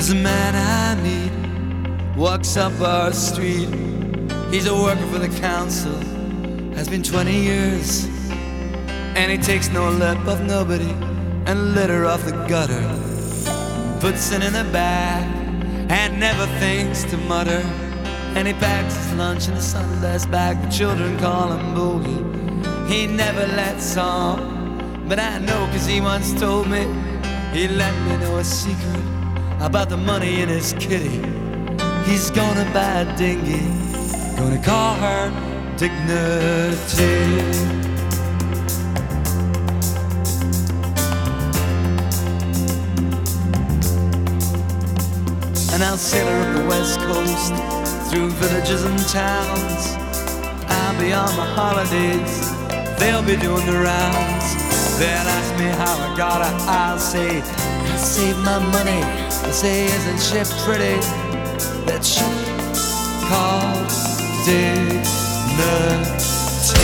There's a man I meet, walks up our street. He's a worker for the council, has been 20 years. And he takes no lip of nobody and litter off the gutter, puts it in a bag and never thinks to mutter. And he packs his lunch in a Sunday's bag. The children call him Boogie. He never lets on, but I know 'cause he once told me. He let me know a secret about the money in his kitty. He's gonna buy a dinghy, gonna call her Dignity. And I'll sail her up the west coast, through villages and towns. I'll be on my holidays, they'll be doing the rounds. They'll ask me how I got her, I'll say I saved my money. They'll say, isn't she pretty? That ship called Dignity.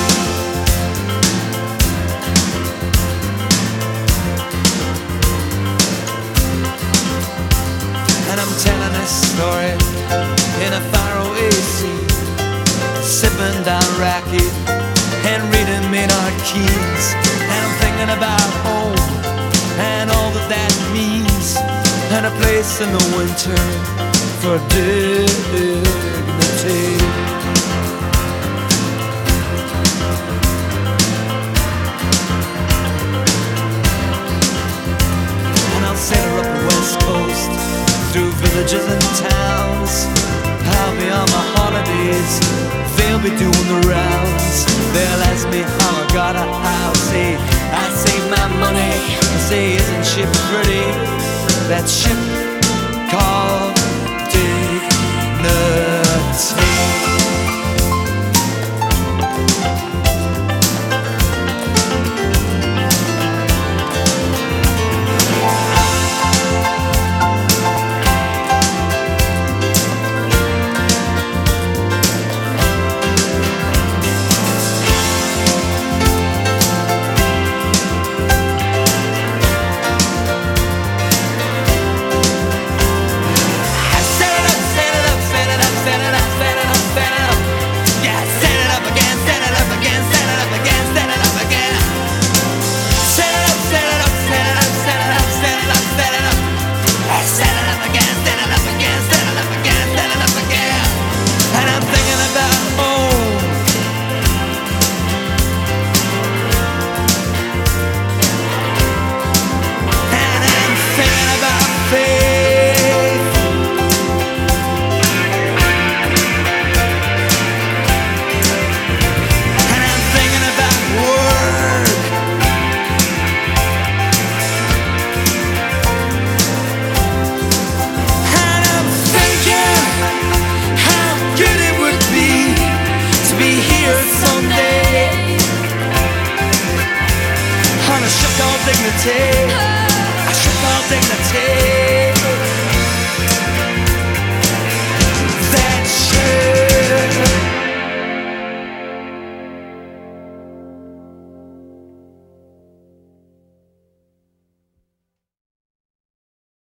And I'm telling this story in a faraway scene, sipping down raki and reading Maynard Keynes. And I'm thinking about home and all that that means, and a place in the winter for dignity. And I'll sail her up the west coast, through villages and towns. I'll be on my holidays, they'll be doing the rounds. They'll ask me how I got her, I'll say I saved my money. I say, isn't she pretty? That ship